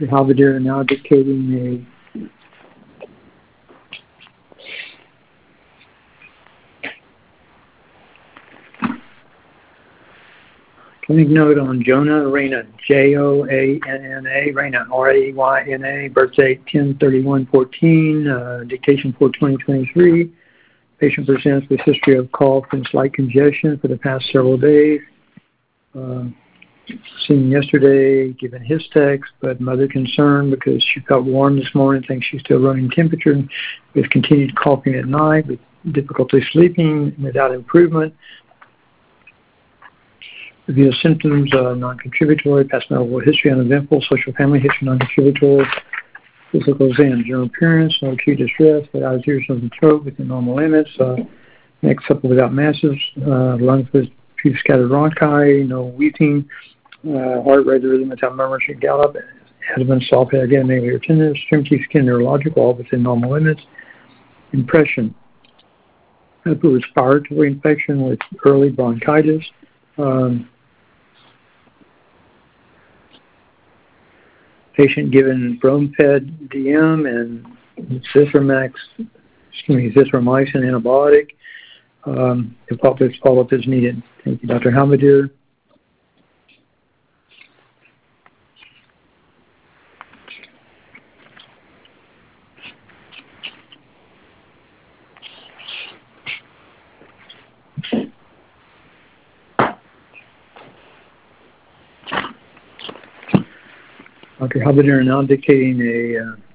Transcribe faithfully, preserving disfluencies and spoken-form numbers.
Halberdier now dictating a clinic note on Jonah Reyna, J O A N N A, Reyna, R A Y N A, birth date ten thirty-one fourteen, uh, dictation for twenty twenty-three. Patient presents with history of cough and slight congestion for the past several days. Uh, seen yesterday, given his text, but mother concerned because she felt warm this morning, thinks she's still running temperature, with continued coughing at night, with difficulty sleeping, without improvement. Review symptoms, uh, non-contributory, past medical history, uneventful, social family history, non-contributory, physical exam, general appearance, no acute distress, without irritation of the throat, within normal limits, uh, neck supple without masses, uh, lungs with few scattered bronchi, no wheezing, uh, heart rate rhythm without murmurs and gallop, has been soft head again, maybe tenderness, extremity skin neurological, all within normal limits. Impression, upper respiratory infection with early bronchitis. Um, patient given Bromped D M and Zithromax, excuse me, Zithromycin antibiotic. Um, if follow-up is needed. Thank you, Doctor Halberdier. Doctor Halberdier now dictating a uh,